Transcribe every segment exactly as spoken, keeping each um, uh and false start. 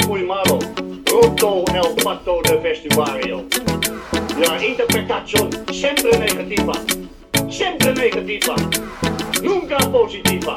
muy malo, roto el pato del vestuario. La interpretación siempre negativa, siempre negativa, nunca positiva.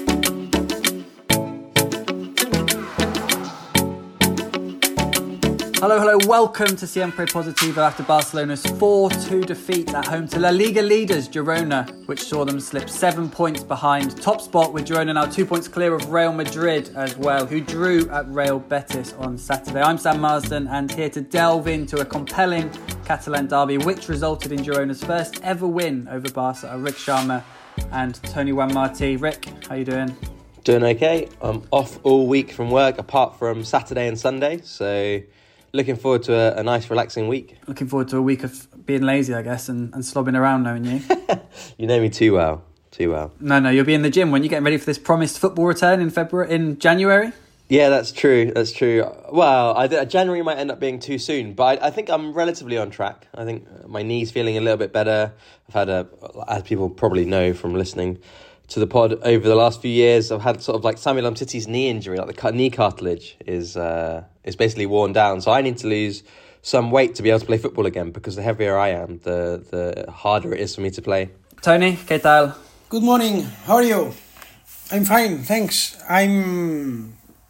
Hello, hello, welcome to Siempre Positivo after Barcelona's four two defeat at home to La Liga leaders Girona, which saw them slip seven points behind top spot, with Girona now two points clear of Real Madrid as well, who drew at Real Betis on Saturday. I'm Sam Marsden, and here to delve into a compelling Catalan derby which resulted in Girona's first ever win over Barca are Rick Sharma and Tony Juan Martí. Rick, how you doing? Doing okay. I'm off all week from work apart from Saturday and Sunday, so looking forward to a, a nice, relaxing week. Looking forward to a week of being lazy, I guess, and, and slobbing around, knowing you. You know me too well, too well. No, no, you'll be in the gym when you're getting ready for this promised football return in February, in January. Yeah, that's true. That's true. Well, I, January might end up being too soon, but I, I think I'm relatively on track. I think my knee's feeling a little bit better. I've had a, as people probably know from listening to the pod over the last few years, I've had sort of like Samuel Umtiti's knee injury, like the knee cartilage is uh, is basically worn down. So I need to lose some weight to be able to play football again, because the heavier I am, the the harder it is for me to play. Tony, ¿qué tal? Good morning. How are you? I'm fine, thanks. I'm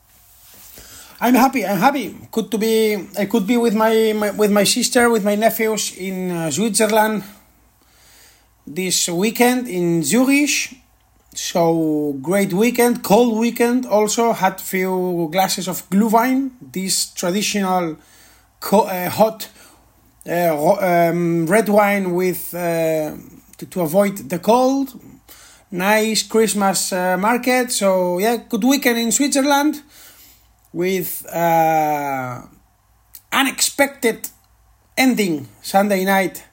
I'm happy. I'm happy. Good to be. I could be with my, my with my sister, with my nephews in uh, Switzerland this weekend in Zurich. So great weekend, cold weekend. Also had few glasses of Glühwein, this traditional co- uh, hot uh, um, red wine with uh, to, to avoid the cold. Nice Christmas uh, market. So yeah, good weekend in Switzerland with uh, unexpected ending Sunday night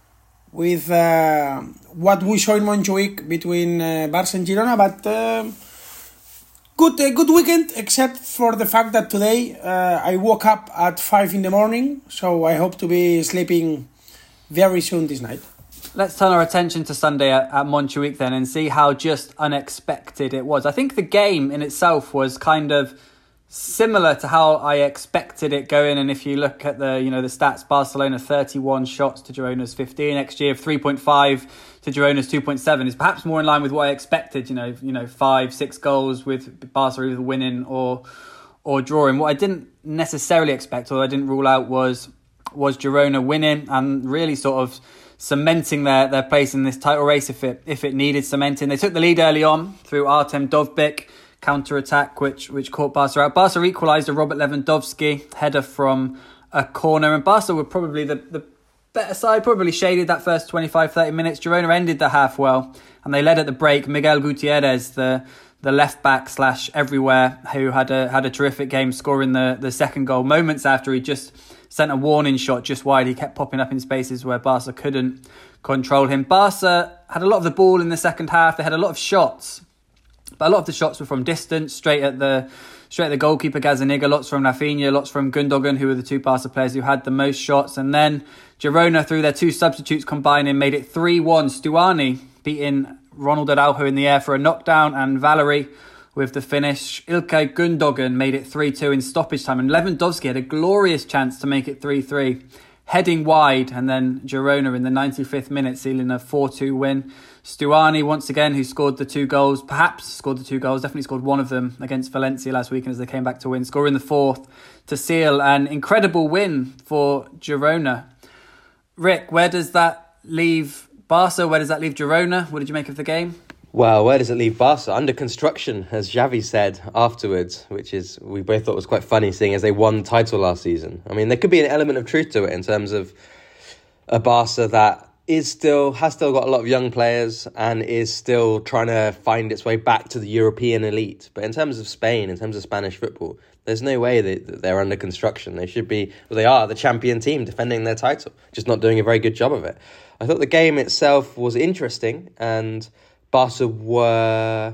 with uh, what we saw in Montjuic between uh, Barca and Girona, but uh, good uh, good weekend, except for the fact that today uh, I woke up at five in the morning, so I hope to be sleeping very soon this night. Let's turn our attention to Sunday at, at Montjuic then and see how just unexpected it was. I think the game in itself was kind of similar to how I expected it going, and if you look at the you know the stats, Barcelona thirty-one shots to Girona's fifteen, X G of three point five to Girona's two point seven is perhaps more in line with what I expected. You know, you know, five, six goals with Barca either winning or or drawing. What I didn't necessarily expect, or I didn't rule out, was was Girona winning and really sort of cementing their their place in this title race if it if it needed cementing. They took the lead early on through Artem Dovbyk counter-attack, which which caught Barca out. Barca equalised a Robert Lewandowski header from a corner, and Barca were probably the, the better side, probably shaded that first twenty-five thirty minutes. Girona ended the half well, and they led at the break. Miguel Gutierrez, the the left-back slash everywhere, who had a had a terrific game, scoring the, the second goal moments after he just sent a warning shot just wide. He kept popping up in spaces where Barca couldn't control him. Barca had a lot of the ball in the second half. They had a lot of shots, but a lot of the shots were from distance, straight at the straight at the goalkeeper Gazzaniga, lots from Rafinha, lots from Gundogan, who were the two Barca players who had the most shots. And then Girona, through their two substitutes combining, made it three one. Stuani beating Ronald Araujo in the air for a knockdown, and Valery with the finish. Ilkay Gundogan made it three two in stoppage time, and Lewandowski had a glorious chance to make it three three, heading wide, and then Girona in the ninety-fifth minute sealing a four two win. Stuani, once again, who scored the two goals, perhaps scored the two goals, definitely scored one of them against Valencia last weekend as they came back to win, scoring the fourth to seal an incredible win for Girona. Rick, where does that leave Barca? Where does that leave Girona? What did you make of the game? Well, where does it leave Barca? Under construction, as Xavi said afterwards, which is we both thought was quite funny, seeing as they won the title last season. I mean, there could be an element of truth to it in terms of a Barca that is still has still got a lot of young players and is still trying to find its way back to the European elite. But in terms of Spain, in terms of Spanish football, there's no way that they're under construction. They should be, well, they are the champion team defending their title, just not doing a very good job of it. I thought the game itself was interesting, and Barca were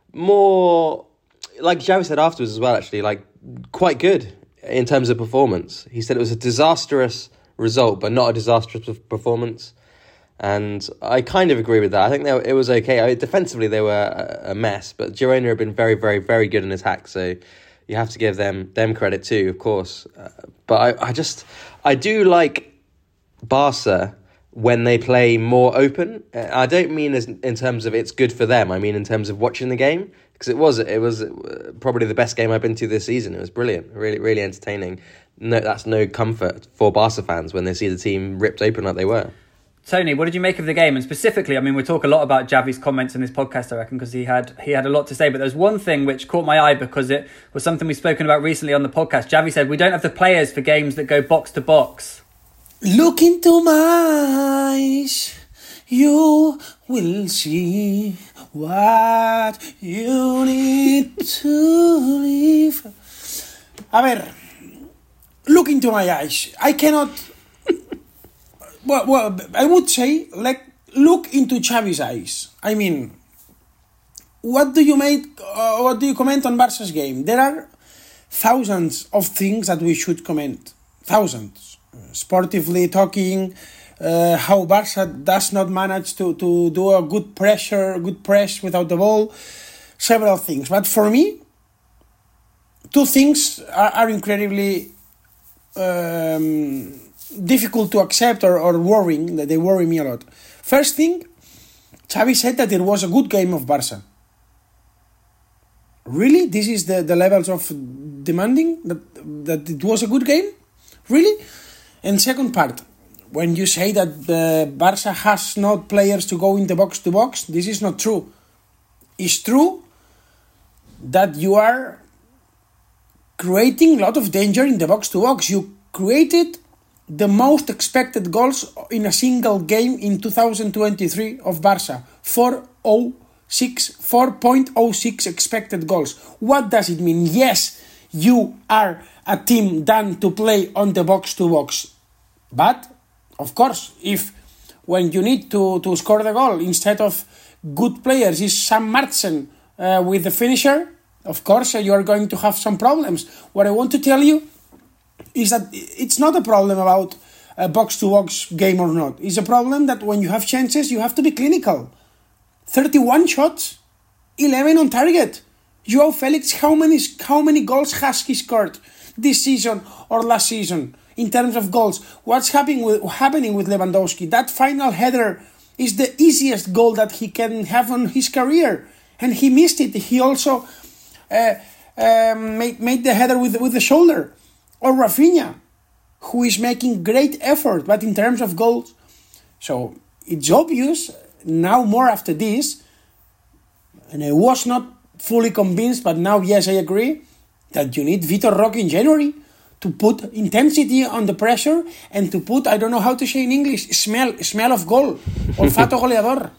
more, like Xavi said afterwards as well, actually, like quite good in terms of performance. He said it was a disastrous result, but not a disastrous performance. And I kind of agree with that. I think they, it was okay. I mean, defensively, they were a, a mess, but Girona have been very, very, very good in attack. So, you have to give them them credit too, of course. Uh, but I, I just I do like Barca when they play more open. I don't mean as in terms of it's good for them. I mean in terms of watching the game, because it was it was probably the best game I've been to this season. It was brilliant, really really entertaining. No, that's no comfort for Barca fans when they see the team ripped open like they were. Tony, what did you make of the game? And specifically, I mean, we talk a lot about Xavi's comments in this podcast, I reckon, because he had he had a lot to say. But there's one thing which caught my eye because it was something we've spoken about recently on the podcast. Xavi said, we don't have the players for games that go box to box. Look into my eyes, you will see what you need to live. A ver, look into my eyes. I cannot... Well, well, I would say, like, look into Xavi's eyes. I mean, what do you make? Uh, what do you comment on Barca's game? There are thousands of things that we should comment. Thousands. Sportively talking, uh, how Barca does not manage to, to do a good pressure, good press without the ball. Several things. But for me, two things are, are incredibly... Um, difficult to accept or, or worrying, that they worry me a lot. First thing, Xavi said that it was a good game of Barca. Really? This is the, the levels of demanding that, that it was a good game? Really? And second part, when you say that uh, Barca has not players to go in the box to box, this is not true. It's true that you are creating a lot of danger in the box to box. You created the most expected goals in a single game in two thousand twenty-three of Barca. four point oh six expected goals. What does it mean? Yes, you are a team done to play on the box to box. But, of course, if when you need to, to score the goal, instead of good players, is Sam Martsen uh, with the finisher, of course uh, you are going to have some problems. What I want to tell you is that it's not a problem about a box-to-box game or not. It's a problem that when you have chances, you have to be clinical. thirty-one shots, eleven on target. Joao Felix, how many how many goals has he scored this season or last season in terms of goals? What's happening with, happening with Lewandowski? That final header is the easiest goal that he can have on his career, and he missed it. He also uh, um, made, made the header with, with the shoulder. Or Rafinha, who is making great effort, but in terms of goals. So it's obvious, now more after this, and I was not fully convinced, but now yes, I agree, that you need Vitor Roque in January to put intensity on the pressure and to put, I don't know how to say in English, smell smell of goal, olfato goleador.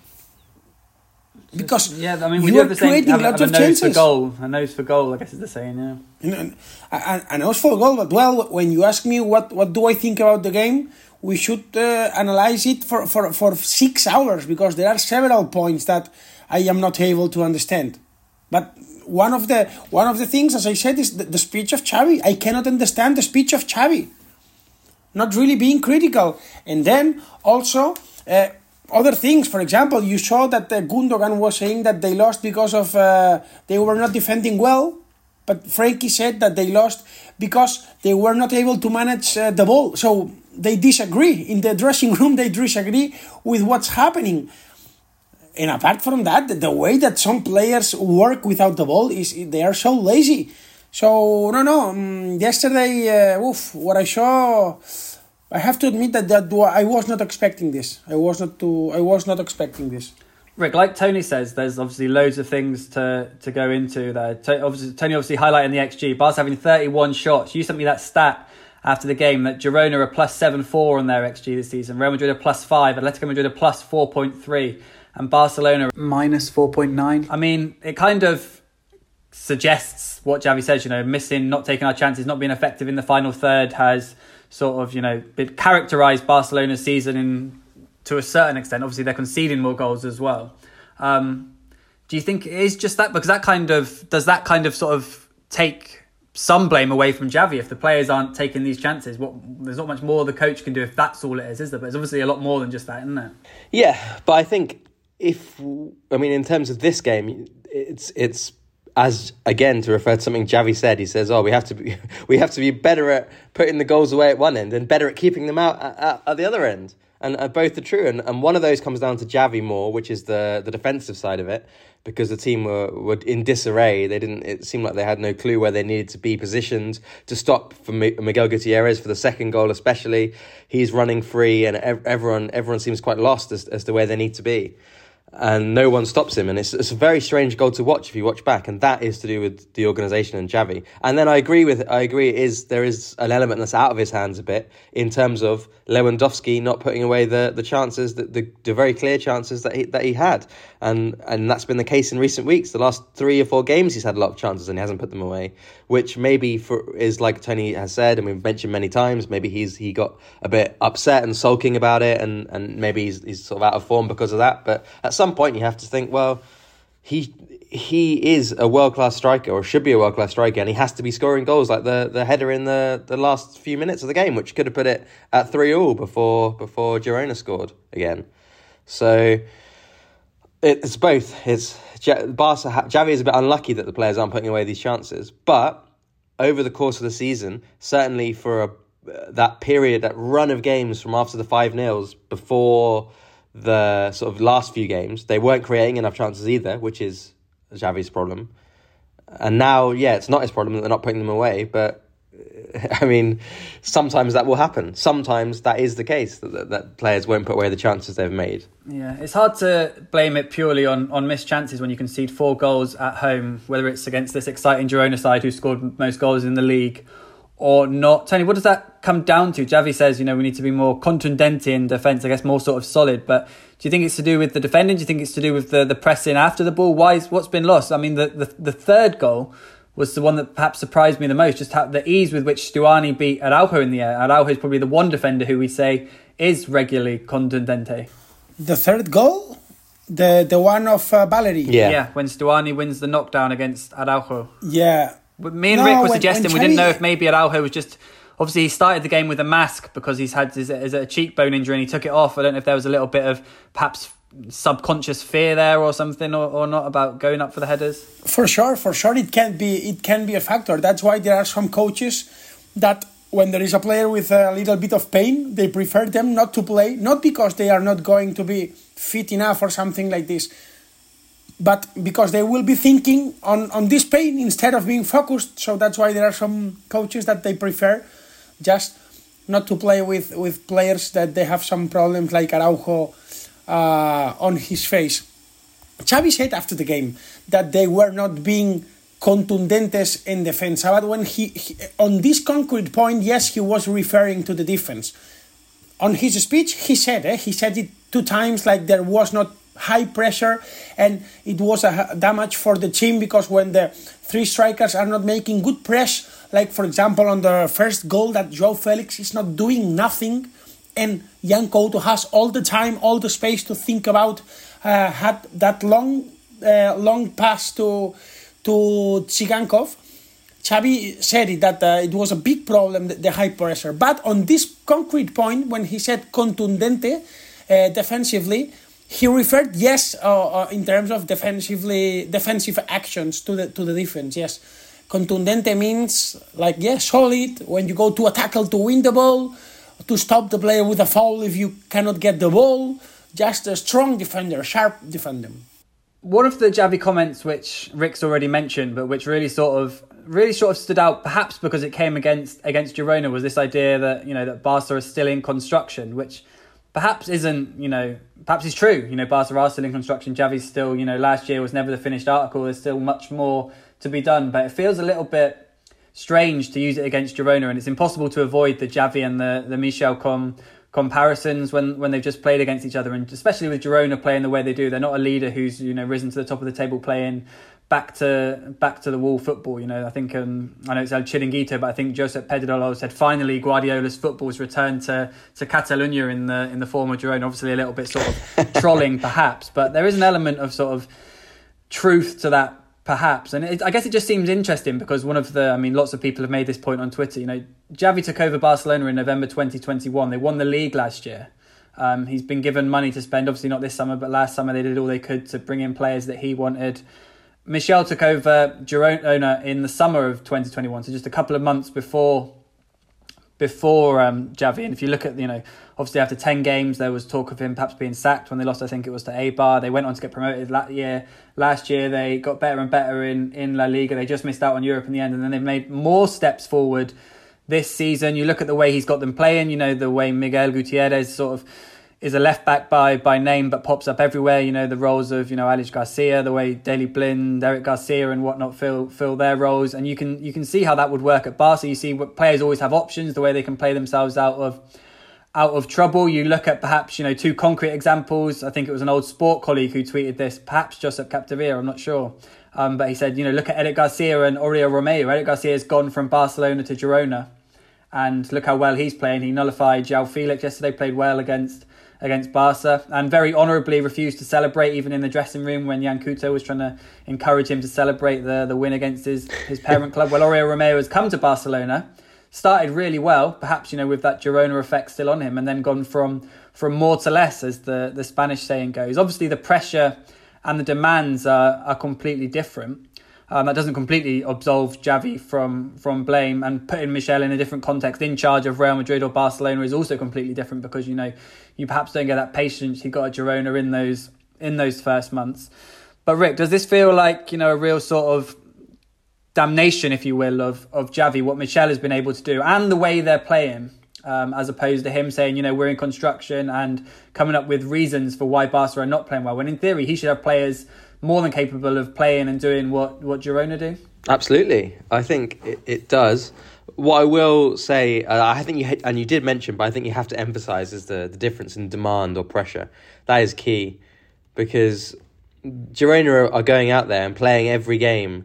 Because yeah, I mean, we you do are have the same, creating have, lots have of a nose chances. for goal, a nose for goal, I guess is the saying, yeah. And, and, and nose for goal, but well, when you ask me what, what do I think about the game, we should uh, analyze it for, for, for six hours because there are several points that I am not able to understand. But one of the one of the things, as I said, is the, the speech of Xavi. I cannot understand the speech of Xavi. Not really being critical. And then also... Uh, Other things, for example, you saw that uh, Gundogan was saying that they lost because of uh, they were not defending well, but Frankie said that they lost because they were not able to manage uh, the ball. So they disagree. In the dressing room, they disagree with what's happening. And apart from that, the way that some players work without the ball is they are so lazy. So, no, no, um, yesterday, uh, oof, what I saw... I have to admit that, that I was not expecting this. I was not to. I was not expecting this. Rick, like Tony says, there's obviously loads of things to, to go into there. To, obviously, Tony obviously highlighting the X G. Barca having thirty-one shots. You sent me that stat after the game that Girona are plus seven four on their X G this season. Real Madrid are plus five. Atletico Madrid are plus four point three. And Barcelona minus four point nine. I mean, it kind of suggests what Xavi says, you know, missing, not taking our chances, not being effective in the final third has... sort of, you know, been characterised Barcelona's season in to a certain extent. Obviously, they're conceding more goals as well. Um, do you think it is just that? Because that kind of, does that kind of sort of take some blame away from Xavi if the players aren't taking these chances? What, there's not much more the coach can do if that's all it is, is there? But it's obviously a lot more than just that, isn't it? Yeah, but I think if, I mean, in terms of this game, it's it's as again to refer to something Xavi said, he says, "Oh, we have to be we have to be better at putting the goals away at one end and better at keeping them out at, at, at the other end." And uh, both are true, and and one of those comes down to Xavi more, which is the the defensive side of it, because the team were were in disarray. They didn't. It seemed like they had no clue where they needed to be positioned to stop for Miguel Gutierrez for the second goal, especially. He's running free, and ev- everyone everyone seems quite lost as as to where they need to be. And no one stops him, and it's it's a very strange goal to watch if you watch back, and that is to do with the organisation and Xavi. And then I agree with I agree it is there is an element that's out of his hands a bit in terms of Lewandowski not putting away the the chances that the, the very clear chances that he that he had, and and that's been the case in recent weeks. The last three or four games he's had a lot of chances and he hasn't put them away, which maybe for is like Tony has said and we've mentioned many times. Maybe he's he got a bit upset and sulking about it, and and maybe he's he's sort of out of form because of that. But at some point you have to think, well, he he is a world-class striker, or should be a world-class striker, and he has to be scoring goals like the, the header in the, the last few minutes of the game, which could have put it at three all before before Girona scored again. So it's both. It's Barca. Xavi is a bit unlucky that the players aren't putting away these chances, but over the course of the season, certainly for a, that period, that run of games from after the five nils before the sort of last few games, they weren't creating enough chances either, which is Xavi's problem. And now, yeah, it's not his problem that they're not putting them away, but I mean, sometimes that will happen. Sometimes that is the case, that, that players won't put away the chances they've made. Yeah, it's hard to blame it purely on, on missed chances when you concede four goals at home, whether it's against this exciting Girona side who scored most goals in the league or not. Tony, what does that come down to? Xavi says, you know, we need to be more contundente in defence, I guess more sort of solid. But do you think it's to do with the defending? Do you think it's to do with the, the pressing after the ball? Why is, what's been lost? I mean, the, the, the third goal was the one that perhaps surprised me the most, just how the ease with which Stuani beat Araujo in the air. Araujo is probably the one defender who we say is regularly contundente. The third goal? The the one of uh, Valery? Yeah. Yeah, when Stuani wins the knockdown against Araujo. Yeah. But me and No, Rick were when- suggesting when we didn't know Xavi- if maybe Araujo was just... Obviously, he started the game with a mask because he's had his, his, a cheekbone injury and he took it off. I don't know if there was a little bit of perhaps subconscious fear there or something, or, or not, about going up for the headers. For sure, for sure, it can be it can be a factor. That's why there are some coaches that when there is a player with a little bit of pain, they prefer them not to play, not because they are not going to be fit enough or something like this, but because they will be thinking on, on this pain instead of being focused. So that's why there are some coaches that they prefer just not to play with, with players that they have some problems like Araujo uh, on his face. Xavi said after the game that they were not being contundentes in defense, but when he, he on this concrete point, yes, he was referring to the defense. On his speech, he said, eh, he said it two times, like there was not high pressure and it was a damage for the team, because when the three strikers are not making good press, like for example on the first goal that João Felix is not doing nothing and Jan Couto has all the time, all the space to think about, uh, had that long uh, long pass to to Tsigankov. Xavi said it, that uh, it was a big problem, the, the high pressure. But on this concrete point, when he said contundente uh, defensively, he referred, yes, uh, uh, in terms of defensively defensive actions to the to the defense. Yes, contundente means like yes, solid. When you go to a tackle to win the ball, to stop the player with a foul if you cannot get the ball. Just a strong defender, sharp defender. One of the Xavi comments, which Rick's already mentioned, but which really sort of really sort of stood out, perhaps because it came against against Girona, was this idea that, you know, that Barca is still in construction, which perhaps isn't, you know, perhaps is true. You know, Barca are still in construction. Xavi's still, you know, last year was never the finished article. There's still much more to be done, but it feels a little bit strange to use it against Girona, and it's impossible to avoid the Xavi and the the Michel com. comparisons when, when they've just played against each other, and especially with Girona playing the way they do. They're not a leader who's, you know, risen to the top of the table playing back to back to the wall football. You know, I think um, I know it's El Chiringuito, but I think Josep Pedrolo said finally Guardiola's football's returned to to Catalonia in the in the form of Girona. Obviously a little bit sort of trolling perhaps, but there is an element of sort of truth to that perhaps. And it, I guess it just seems interesting because one of the, I mean, lots of people have made this point on Twitter. You know, Xavi took over Barcelona in November twenty twenty-one. They won the league last year. Um, he's been given money to spend, obviously not this summer, but last summer they did all they could to bring in players that he wanted. Michel took over Girona in the summer of twenty twenty-one, so just a couple of months before before um, Xavi. And if you look at, you know, obviously after ten games, there was talk of him perhaps being sacked when they lost, I think it was to Eibar. They went on to get promoted that year. Last year, they got better and better in, in La Liga. They just missed out on Europe in the end, and then they've made more steps forward this season. You look at the way he's got them playing, you know, the way Miguel Gutierrez sort of is a left back by by name but pops up everywhere. You know, the roles of, you know, Alex Garcia, the way Daley Blind, Eric Garcia and whatnot fill fill their roles, and you can you can see how that would work at Barca. You see what players always have options, the way they can play themselves out of out of trouble. You look at perhaps, you know, two concrete examples. I think it was an old sport colleague who tweeted this, perhaps Josep Capdevila, I'm not sure. Um, but he said, you know, look at Eric Garcia and Oriol Romeu. Eric Garcia has gone from Barcelona to Girona, and look how well he's playing. He nullified João Felix yesterday, played well against against Barca, and very honourably refused to celebrate even in the dressing room when Jan Couto was trying to encourage him to celebrate the, the win against his, his parent club. Well, Oriol Romeu has come to Barcelona, started really well, perhaps, you know, with that Girona effect still on him, and then gone from from more to less, as the, the Spanish saying goes. Obviously, the pressure and the demands are, are completely different. Um, that doesn't completely absolve Xavi from from blame, and putting Michel in a different context in charge of Real Madrid or Barcelona is also completely different, because, you know, you perhaps don't get that patience he got at Girona in those in those first months. But Rick, does this feel like, you know, a real sort of damnation, if you will, of of Xavi, what Michel has been able to do and the way they're playing, um, as opposed to him saying, you know, we're in construction and coming up with reasons for why Barca are not playing well, when in theory he should have players more than capable of playing and doing what, what Girona do? Absolutely. I think it, it does. What I will say, uh, I think you had, and you did mention, but I think you have to emphasise is the, the difference in demand or pressure. That is key, because Girona are going out there and playing every game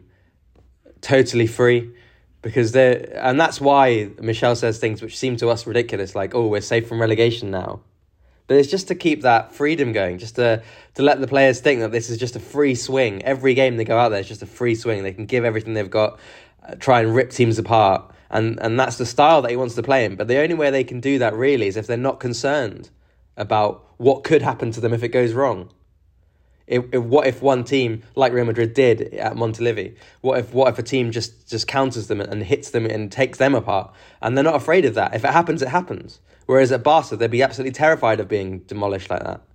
totally free, because they're, and that's why Michel says things which seem to us ridiculous, like, oh, we're safe from relegation now. But it's just to keep that freedom going, just to to let the players think that this is just a free swing. Every game they go out there is just a free swing. They can give everything they've got, uh, try and rip teams apart. And, and that's the style that he wants to play in. But the only way they can do that really is if they're not concerned about what could happen to them if it goes wrong. If, if, what if one team, like Real Madrid did at Montilivi, what if what if a team just, just counters them and hits them and takes them apart? And they're not afraid of that. If it happens, it happens. Whereas at Barca, they'd be absolutely terrified of being demolished like that.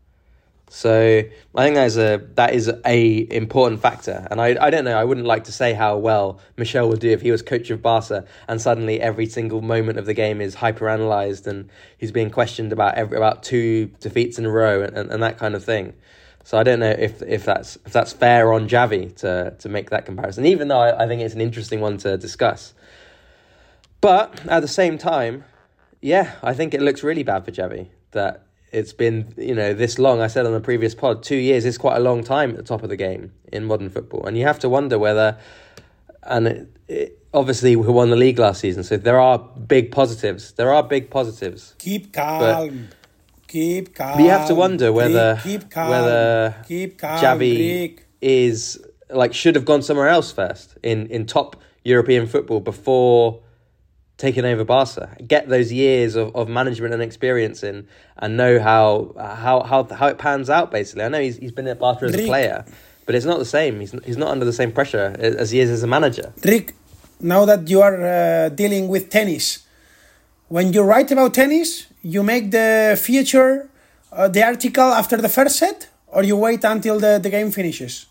So I think that is a that is a important factor. And I I don't know, I wouldn't like to say how well Michel would do if he was coach of Barca and suddenly every single moment of the game is hyper-analysed and he's being questioned about every about two defeats in a row and, and, and that kind of thing. So I don't know if if that's if that's fair on Xavi to to make that comparison, even though I, I think it's an interesting one to discuss. But at the same time, yeah, I think it looks really bad for Xavi that it's been, you know, this long. I said on the previous pod, two years is quite a long time at the top of the game in modern football. And you have to wonder whether, and it, it, obviously we won the league last season, so there are big positives. There are big positives. Keep calm. Keep calm. But you have to wonder whether, keep calm. whether keep calm, Xavi Rick. is, like, should have gone somewhere else first in, in top European football before taking over Barca, get those years of, of management and experience in, and know how how how how it pans out. Basically, I know he's he's been at Barca as Rick. a player, but it's not the same. He's he's not under the same pressure as he is as a manager. Rick, now that you are uh, dealing with tennis, when you write about tennis, you make the feature, uh, the article after the first set, or you wait until the, the game finishes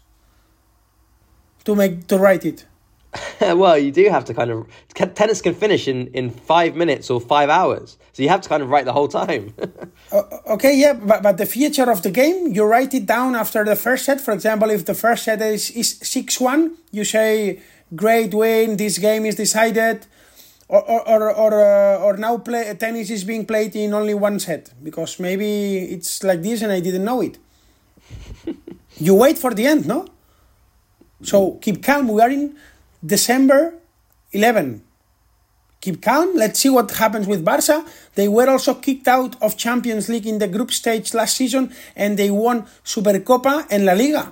to make to write it. Well, you do have to kind of... Tennis can finish in, in five minutes or five hours. So you have to kind of write the whole time. uh, okay, yeah, but, but the feature of the game, you write it down after the first set. For example, if the first set is, is six one, you say, great win, this game is decided. Or or or or, uh, or now play, tennis is being played in only one set. Because maybe it's like this and I didn't know it. You wait for the end, no? So keep calm, we are in December eleventh. Keep calm. Let's see what happens with Barca. They were also kicked out of Champions League in the group stage last season, and they won Supercopa and La Liga.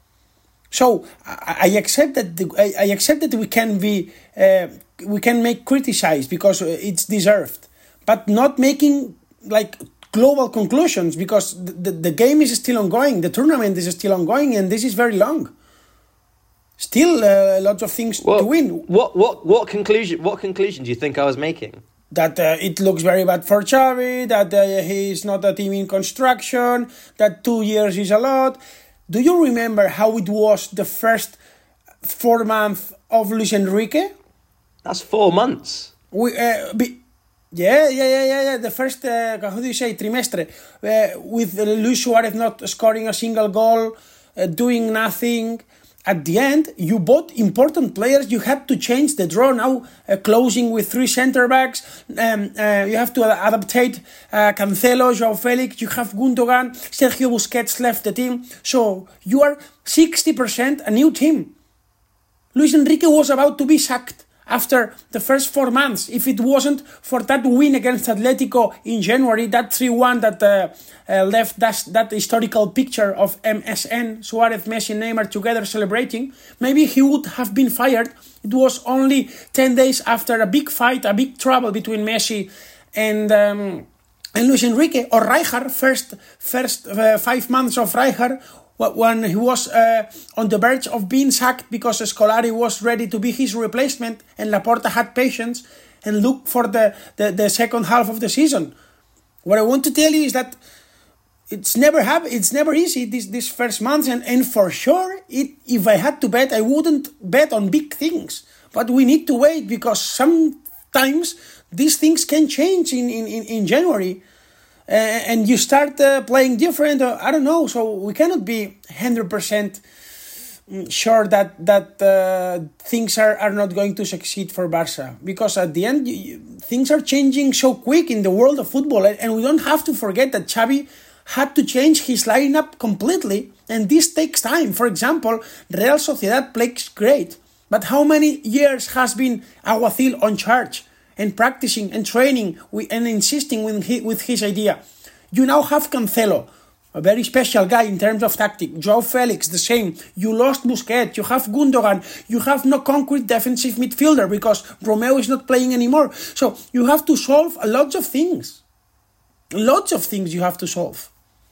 So I, I accept that the, I, I accept that we can be uh, we can make criticized because it's deserved, but not making like global conclusions, because the, the, the game is still ongoing, the tournament is still ongoing, and this is very long. still uh, lots of things Well, to win. What what what conclusion? What conclusion do you think I was making? That uh, it looks very bad for Xavi, that uh, he's not a team in construction, that two years is a lot. Do you remember how it was the first four months of Luis Enrique? That's four months. We, uh, be, yeah, yeah, yeah, yeah, yeah. The first, uh, how do you say, trimestre, uh, with uh, Luis Suarez not scoring a single goal, uh, doing nothing. At the end, you bought important players. You had to change the draw now, uh, closing with three centre backs. Um, uh, you have to adaptate uh, Cancelo, João Felix. You have Gundogan, Sergio Busquets left the team. So you are sixty percent a new team. Luis Enrique was about to be sacked after the first four months. If it wasn't for that win against Atletico in January, that three one that uh, uh, left that, that historical picture of M S N, Suarez, Messi, Neymar together celebrating, maybe he would have been fired. It was only ten days after a big fight, a big trouble between Messi and um, and Luis Enrique. Or Rijkaard, first, first uh, five months of Rijkaard, when he was uh, on the verge of being sacked because Scolari was ready to be his replacement and Laporta had patience and looked for the, the, the second half of the season. What I want to tell you is that it's never happen, it's never easy this, this first month, and, and for sure, it, if I had to bet, I wouldn't bet on big things. But we need to wait because sometimes these things can change in, in, in, in January. Uh, and you start uh, playing different, uh, I don't know, so we cannot be one hundred percent sure that that uh, things are, are not going to succeed for Barca. Because at the end, you, you, things are changing so quick in the world of football. And, and we don't have to forget that Xavi had to change his lineup completely. And this takes time. For example, Real Sociedad plays great. But how many years has been Aguacil on charge? And practicing and training and insisting with his, with his idea. You now have Cancelo, a very special guy in terms of tactic. João Felix, the same. You lost Busquets. You have Gundogan. You have no concrete defensive midfielder because Romeo is not playing anymore. So you have to solve a lot of things. Lots of things you have to solve.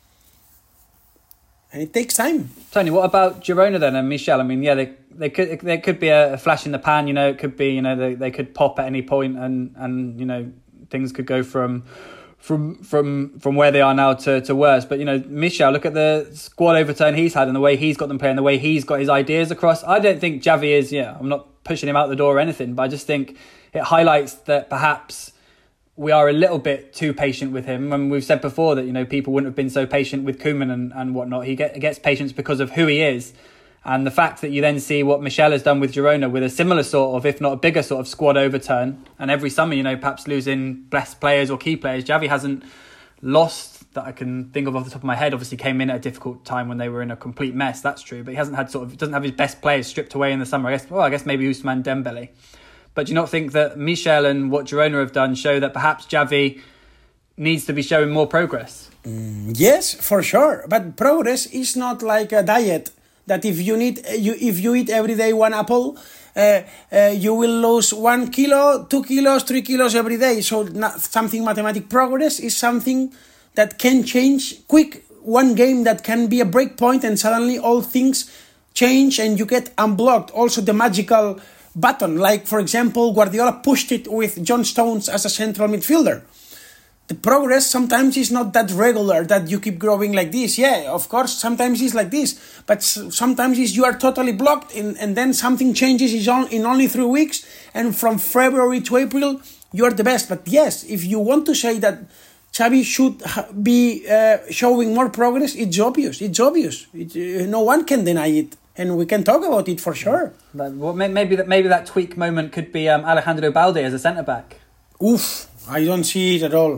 And it takes time. Tony, what about Girona then and Michel? I mean, yeah, they they could there could be a flash in the pan. You know, it could be, you know, they, they could pop at any point, and, and you know, things could go from from from from where they are now to, to worse. But you know, Michel, look at the squad overturn he's had and the way he's got them playing, the way he's got his ideas across. I don't think Xavi is. Yeah, I'm not pushing him out the door or anything, but I just think it highlights that perhaps we are a little bit too patient with him. And we've said before that, you know, people wouldn't have been so patient with Koeman and, and whatnot. He get, gets patience because of who he is. And the fact that you then see what Michel has done with Girona with a similar sort of, if not a bigger sort of squad overturn. And every summer, you know, perhaps losing best players or key players. Xavi hasn't lost that I can think of off the top of my head. Obviously came in at a difficult time when they were in a complete mess. That's true. But he hasn't had sort of, doesn't have his best players stripped away in the summer. I guess, well, I guess maybe Ousmane Dembele. But do you not think that Michel and what Girona have done show that perhaps Xavi needs to be showing more progress? Mm, yes, for sure. But progress is not like a diet. That if you need, you if you eat every day one apple, uh, uh, you will lose one kilo, two kilos, three kilos every day. So not something mathematic. Progress is something that can change quick. One game that can be a break point and suddenly all things change and you get unblocked. Also the magical button, like for example Guardiola pushed it with John Stones as a central midfielder. The progress sometimes is not that regular that you keep growing like this. Yeah, of course sometimes it's like this, but sometimes it's you are totally blocked in, and then something changes in only three weeks and from February to April you are the best. But yes, if you want to say that Xavi should be uh, showing more progress, it's obvious, it's obvious it, uh, no one can deny it. And we can talk about it for sure. But well, maybe that maybe that tweak moment could be um, Alejandro Balde as a centre back. Oof, I don't see it at all.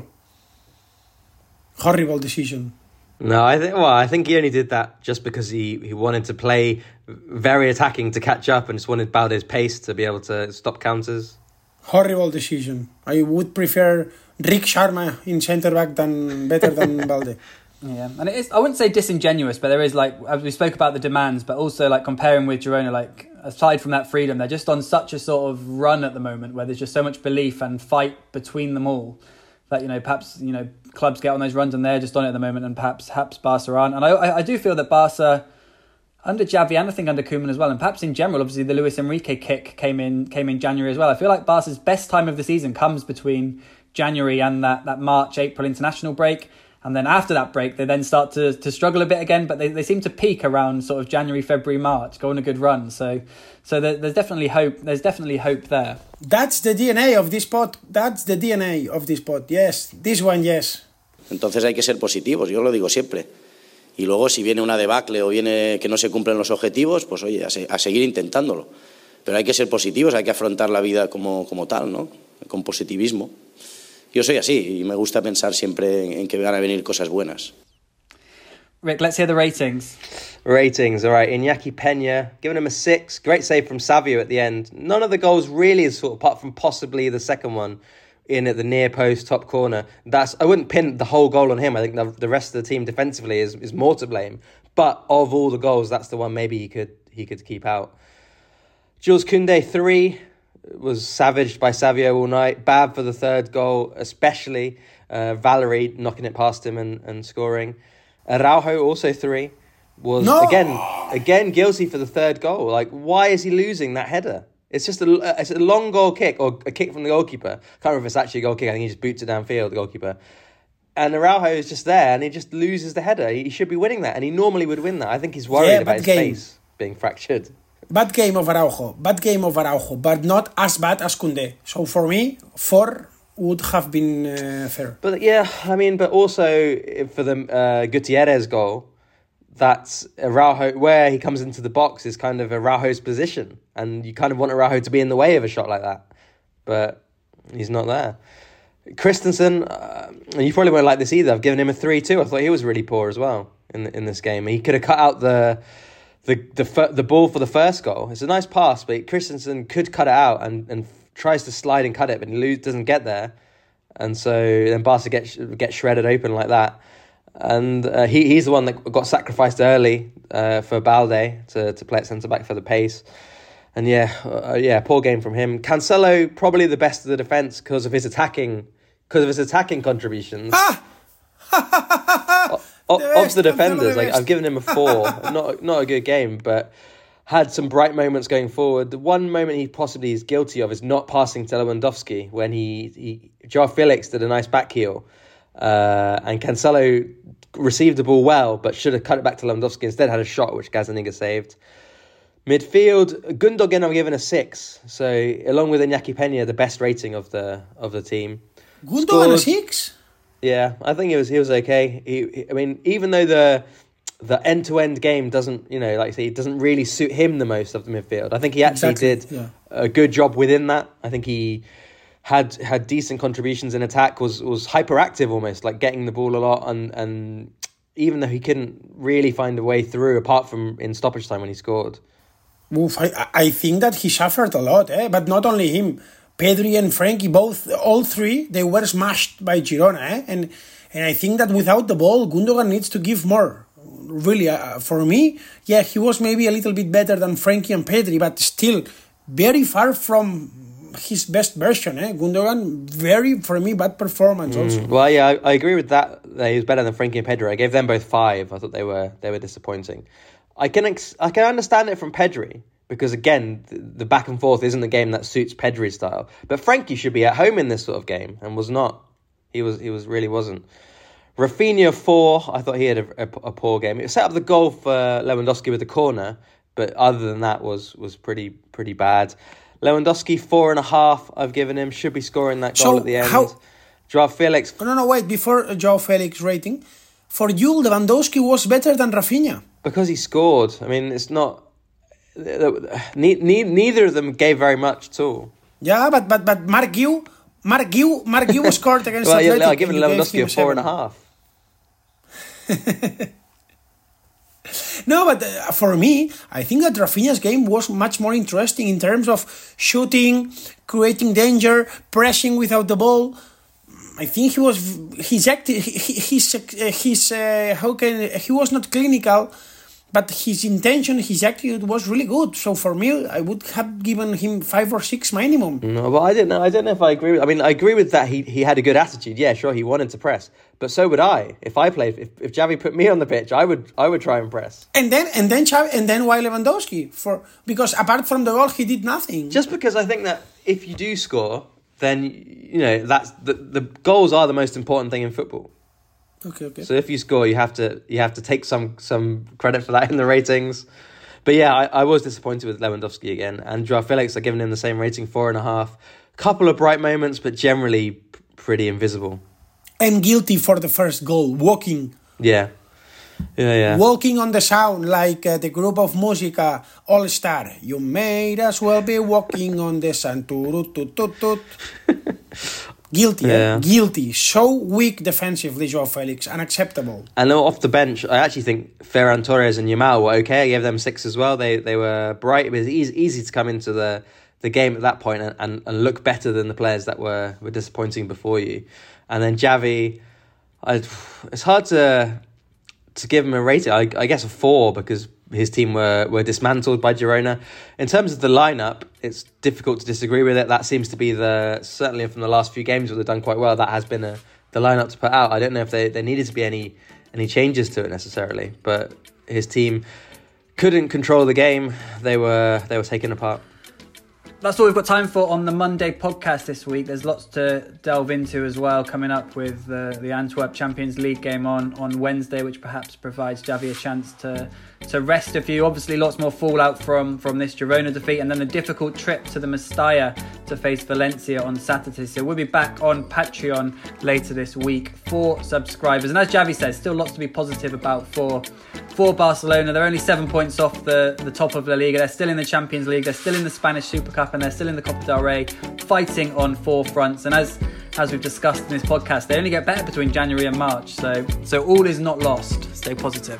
Horrible decision. No, I think. Well, I think he only did that just because he, he wanted to play very attacking to catch up and just wanted Balde's pace to be able to stop counters. Horrible decision. I would prefer Rick Sharma in centre back than better than Balde. Yeah, and it is, I wouldn't say disingenuous, but there is, like, as we spoke about the demands, but also like comparing with Girona, like aside from that freedom, they're just on such a sort of run at the moment where there's just so much belief and fight between them all that, you know, perhaps, you know, clubs get on those runs and they're just on it at the moment, and perhaps perhaps Barca aren't. And I I do feel that Barca Under Xavi and I think under Koeman as well, and perhaps in general, obviously the Luis Enrique kick came in came in January as well. I feel like Barca's best time of the season comes between January and that, that March, April international break. And then after that break, they then start to, to struggle a bit again, but they, they seem to peak around sort of January, February, March, go on a good run. So so there, there's definitely hope. There's definitely hope there. That's the D N A of this pod. That's the D N A of this pod. Yes, this one, yes. Entonces hay que ser positivos, yo lo digo siempre. Y luego si viene una debacle o viene que no se cumplen los objetivos, pues oye, a, se, a seguir intentándolo. Pero hay que ser positivos, hay que afrontar la vida como, como tal, ¿no? Con positivismo. Yo soy así y me gusta pensar siempre en que van a venir cosas buenas. Rick, let's hear the ratings. Ratings, all right. Iñaki Peña, giving him a six. Great save from Savio at the end. None of the goals really is sort of, apart from possibly the second one in at the near post top corner. That's I wouldn't pin the whole goal on him. I think the, the rest of the team defensively is, is more to blame. But of all the goals, that's the one maybe he could he could keep out. Jules Koundé, three. Was savaged by Savio all night. Bad for the third goal, especially. Uh, Valerie knocking it past him and, and scoring. Araujo, also three. Was, no! again, again guilty for the third goal. Like, why is he losing that header? It's just a, it's a long goal kick, or a kick from the goalkeeper. I can't remember if it's actually a goal kick. I think he just boots it downfield, the goalkeeper. And Araujo is just there, and he just loses the header. He should be winning that, and he normally would win that. I think he's worried yeah, about his game. face being fractured. Bad game of Araujo. Bad game of Araujo, but not as bad as Koundé. So for me, four would have been uh, fair. But yeah, I mean, but also for the uh, Gutierrez goal, that's Araujo, where he comes into the box is kind of Araujo's position. And you kind of want Araujo to be in the way of a shot like that. But he's not there. Christensen, uh, you probably won't like this either. I've given him a three two. I thought he was really poor as well in the, in this game. He could have cut out the the the the ball for the first goal. It's a nice pass, but Christensen could cut it out and, and tries to slide and cut it, but he lose, doesn't get there. And so then Barca gets get shredded open like that. And uh, he he's the one that got sacrificed early uh, for Balde to, to play at centre-back for the pace. And yeah, uh, yeah, poor game from him. Cancelo, probably the best of the defence because of his attacking because of his attacking contributions. Ah! of, of the, of the defenders, like, I've given him a four. not not a good game, but had some bright moments going forward. The one moment he possibly is guilty of is not passing to Lewandowski when he, he Joao Felix did a nice back heel. Uh, and Cancelo received the ball well, but should have cut it back to Lewandowski. Instead had a shot, which Gazzaniga saved. Midfield, Gundogan I'm given a six. So along with Iñaki Peña, the best rating of the of the team. Gundogan a six? Yeah, I think he was he was okay. He, he, I mean, even though the the end to end game doesn't, you know, like I say, it doesn't really suit him the most of the midfield. I think he actually exactly, did yeah. a good job within that. I think he had had decent contributions in attack. Was was hyperactive almost, like getting the ball a lot, and and even though he couldn't really find a way through, apart from in stoppage time when he scored. Oof, I, I think that he suffered a lot, eh? But not only him. Pedri and Frenkie, both, all three, they were smashed by Girona, eh? And and I think that without the ball, Gundogan needs to give more. Really, uh, for me, yeah, he was maybe a little bit better than Frenkie and Pedri, but still very far from his best version, eh? Gundogan, very, for me, bad performance mm. also. Well, yeah, I, I agree with that. that. He was better than Frenkie and Pedri. I gave them both five. I thought they were they were disappointing. I can ex- I can understand it from Pedri. Because again, the back and forth isn't the game that suits Pedri's style. But Frenkie should be at home in this sort of game, and was not. He was. He was really wasn't. Rafinha four. I thought he had a, a, a poor game. It set up the goal for Lewandowski with the corner, but other than that, was was pretty pretty bad. Lewandowski four and a half. I've given him. Should be scoring that goal so at the end. How... Joao Felix. No, no, wait. Before Joao Felix rating, for you, Lewandowski was better than Rafinha because he scored. I mean, it's not. Ne- ne- neither of them gave very much at all. Yeah, but but but Mark Gu, Mark Gu, Mark Gu scored against well, Athletic. Yeah, I've given Lewandowski a four and a half. No, but uh, for me, I think that Rafinha's game was much more interesting in terms of shooting, creating danger, pressing without the ball. I think he was he's active. He, he's uh, he's uh, how can he was not clinical. but his intention, his attitude was really good. So for me, I would have given him five or six minimum. No, but I don't know. I don't know if I agree with. I mean, I agree with that. He he had a good attitude. Yeah, sure, he wanted to press, but so would I. If I played, if, if Xavi put me on the pitch, I would I would try and press. And then and then Xavi, and then why Lewandowski? For because apart from the goal, he did nothing. Just because I think that if you do score, then you know that's the the goals are the most important thing in football. Okay, okay. So if you score, you have to you have to take some some credit for that in the ratings. But yeah, I, I was disappointed with Lewandowski again, and Joao Felix, I've given him the same rating, four and a half. Couple of bright moments, but generally p- pretty invisible. And guilty for the first goal, walking. Yeah, yeah, yeah. Walking on the sound like uh, the group of Musica All Star. You may as well be walking on the sound. Guilty, yeah. eh? Guilty. So weak defensively, Joao Felix. Unacceptable. And off the bench, I actually think Ferran Torres and Yamal were okay. I gave them six as well. They they were bright. It was easy, easy to come into the, the game at that point and, and, and look better than the players that were, were disappointing before you. And then Xavi, I, it's hard to to give him a rating. I, I guess a four because his team were, were dismantled by Girona. In terms of the lineup, it's difficult to disagree with it. That seems to be the, certainly from the last few games where they've done quite well, that has been a, the lineup to put out. I don't know if they, there needed to be any any changes to it necessarily, but his team couldn't control the game. They were they were taken apart. That's all we've got time for on the Monday podcast this week. There's lots to delve into as well coming up with the, the Antwerp Champions League game on, on Wednesday, which perhaps provides Xavi a chance to to rest a few. Obviously, lots more fallout from, from this Girona defeat, and then a difficult trip to the Mestalla to face Valencia on Saturday. So we'll be back on Patreon later this week for subscribers. And as Xavi says, still lots to be positive about for for Barcelona. They're only seven points off the, the top of La Liga. They're still in the Champions League. They're still in the Spanish Super Cup, and they're still in the Copa del Rey, fighting on four fronts. And as as we've discussed in this podcast, they only get better between January and March. So so all is not lost. Stay positive.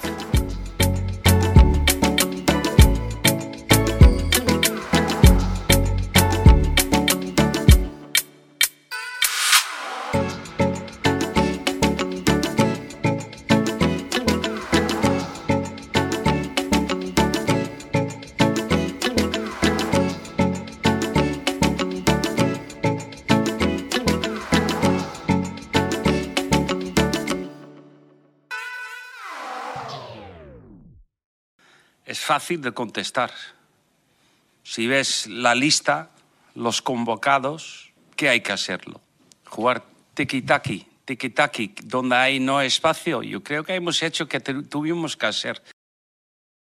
Es fácil de contestar. Si ves la lista, los convocados, ¿qué hay que hacerlo? Jugar tiki-taki, tiki-taki, donde hay no espacio. Yo creo que hemos hecho que tuvimos que hacer.